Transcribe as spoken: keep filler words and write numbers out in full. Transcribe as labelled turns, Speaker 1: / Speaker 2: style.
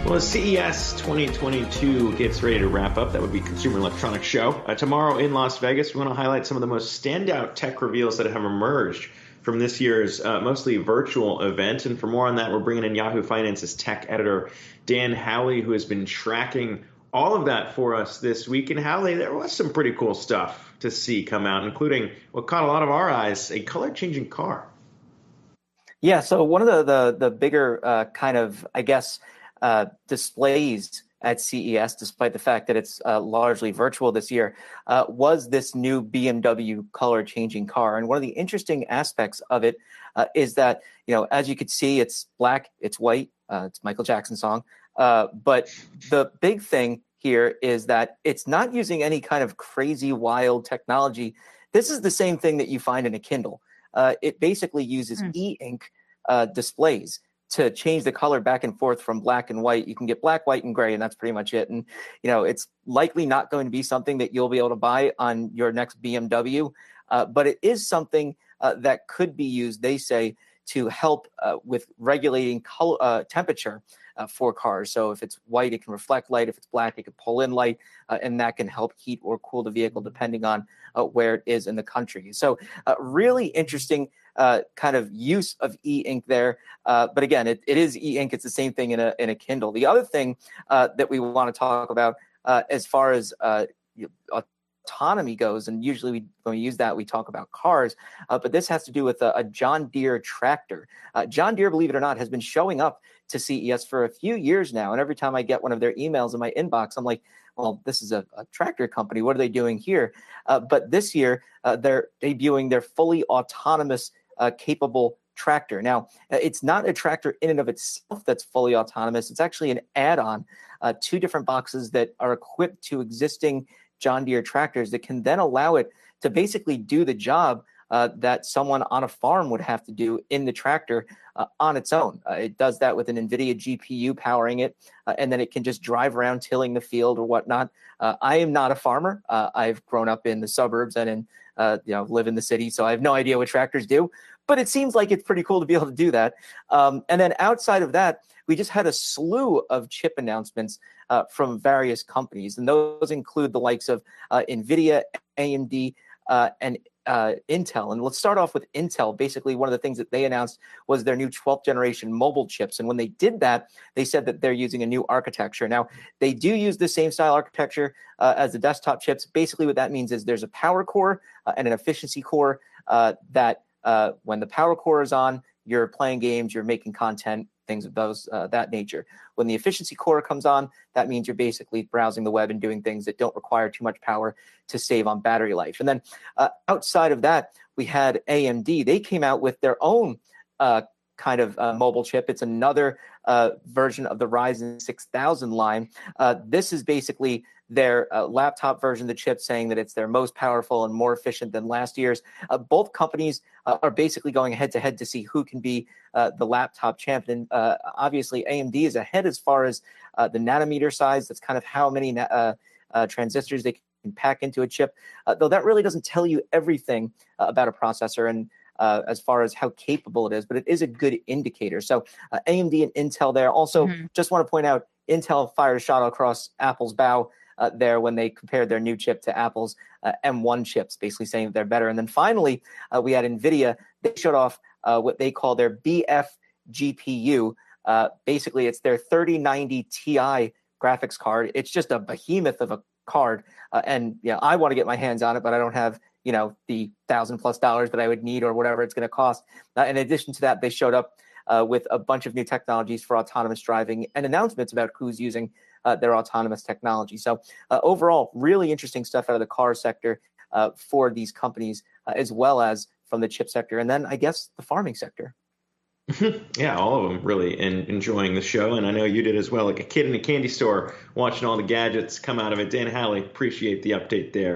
Speaker 1: Well, as C E S twenty twenty-two gets ready to wrap up, that would be Consumer Electronics Show. Uh, tomorrow in Las Vegas, we want to highlight some of the most standout tech reveals that have emerged from this year's uh, mostly virtual event. And for more on that, we're bringing in Yahoo Finance's tech editor, Dan Howley, who has been tracking all of that for us this week. And Howley, there was some pretty cool stuff to see come out, including what caught a lot of our eyes, a color-changing car.
Speaker 2: Yeah, so one of the the, the bigger uh, kind of, I guess, uh, displays at C E S, despite the fact that it's uh, largely virtual this year, uh, was this new B M W color-changing car. And one of the interesting aspects of it uh, is that, you know, as you could see, it's black, it's white, uh, it's Michael Jackson's song. Uh, but the big thing here is that it's not using any kind of crazy, wild technology. This is the same thing that you find in a Kindle. Uh, it basically uses mm. e-ink uh, displays to change the color back and forth from black and white. You can get black, white, and gray, and that's pretty much it. And, you know, it's likely not going to be something that you'll be able to buy on your next B M W, uh, but it is something uh, that could be used, they say, to help uh, with regulating color, uh, temperature uh, for cars. So if it's white, it can reflect light. If it's black, it can pull in light, uh, and that can help heat or cool the vehicle depending on uh, where it is in the country. So uh, really interesting uh, kind of use of e-ink there. Uh, but again, it, it is e-ink. It's the same thing in a in a Kindle. The other thing uh, that we want to talk about uh, as far as uh, autonomy goes, and usually we, when we use that, we talk about cars, uh, but this has to do with a, a John Deere tractor. Uh, John Deere, believe it or not, has been showing up to C E S for a few years now, and every time I get one of their emails in my inbox, I'm like, well, this is a, a tractor company. What are they doing here? Uh, but this year, uh, they're debuting their fully autonomous uh, capable tractor. Now, it's not a tractor in and of itself that's fully autonomous. It's actually an add-on, uh, two different boxes that are equipped to existing John Deere tractors that can then allow it to basically do the job uh, that someone on a farm would have to do in the tractor uh, on its own. Uh, it does that with an NVIDIA G P U powering it, uh, and then it can just drive around tilling the field or whatnot. Uh, I am not a farmer. Uh, I've grown up in the suburbs and in, uh, you know, live in the city, so I have no idea what tractors do. But it seems like it's pretty cool to be able to do that. Um, and then outside of that, we just had a slew of chip announcements uh, from various companies. And those include the likes of uh, NVIDIA, A M D, uh, and uh, Intel. And let's start off with Intel. Basically, one of the things that they announced was their new twelfth generation mobile chips. And when they did that, they said that they're using a new architecture. Now, they do use the same style architecture uh, as the desktop chips. Basically, what that means is there's a power core uh, and an efficiency core uh, that Uh, when the power core is on, you're playing games, you're making content, things of those uh, that nature. When the efficiency core comes on, that means you're basically browsing the web and doing things that don't require too much power to save on battery life. And then uh, outside of that, we had A M D. They came out with their own uh, kind of uh, mobile chip. It's another uh, version of the Ryzen six thousand line. Uh, this is basically their uh, laptop version of the chip, saying that it's their most powerful and more efficient than last year's. Uh, both companies uh, are basically going head-to-head to see who can be uh, the laptop champion. Uh, obviously, A M D is ahead as far as uh, the nanometer size. That's kind of how many uh, uh, transistors they can pack into a chip, uh, though that really doesn't tell you everything uh, about a processor and uh, as far as how capable it is, but it is a good indicator. So uh, A M D and Intel there. Also, mm-hmm. just want to point out, Intel fired a shot across Apple's bow Uh, there when they compared their new chip to Apple's uh, M one chips, basically saying that they're better. And then finally, uh, we had NVIDIA. They showed off uh, what they call their B F G P U. Uh, basically, it's their thirty ninety Ti graphics card. It's just a behemoth of a card. Uh, and yeah, I want to get my hands on it, but I don't have, you know, the thousand plus dollars that I would need or whatever it's going to cost. Uh, in addition to that, they showed up uh, with a bunch of new technologies for autonomous driving and announcements about who's using Uh, their autonomous technology. So uh, overall, really interesting stuff out of the car sector uh, for these companies, uh, as well as from the chip sector. And then I guess the farming sector.
Speaker 1: Yeah, all of them really in, enjoying the show. And I know you did as well, like a kid in a candy store watching all the gadgets come out of it. Dan Howley, appreciate the update there.